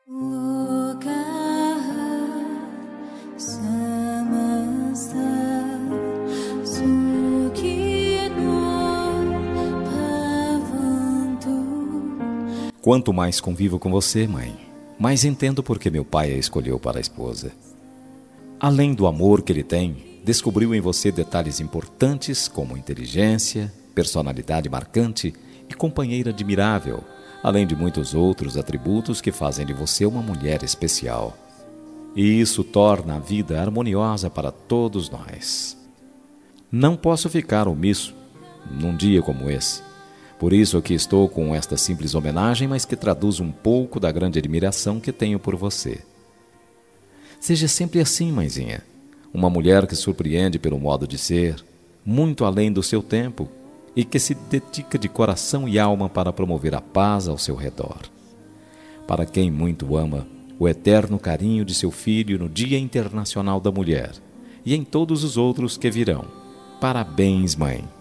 Quanto mais convivo com você, mãe, mais entendo por que meu pai a escolheu para a esposa. Além do amor que ele tem, descobriu em você detalhes importantes como inteligência, personalidade marcante e companheira admirável, além de muitos outros atributos que fazem de você uma mulher especial. E isso torna a vida harmoniosa para todos nós. Não posso ficar omisso num dia como esse. Por isso aqui estou com esta simples homenagem, mas que traduz um pouco da grande admiração que tenho por você. Seja sempre assim, mãezinha. Uma mulher que surpreende pelo modo de ser, muito além do seu tempo, e que se dedica de coração e alma para promover a paz ao seu redor. Para quem muito ama, o eterno carinho de seu filho no Dia Internacional da Mulher e em todos os outros que virão. Parabéns, mãe!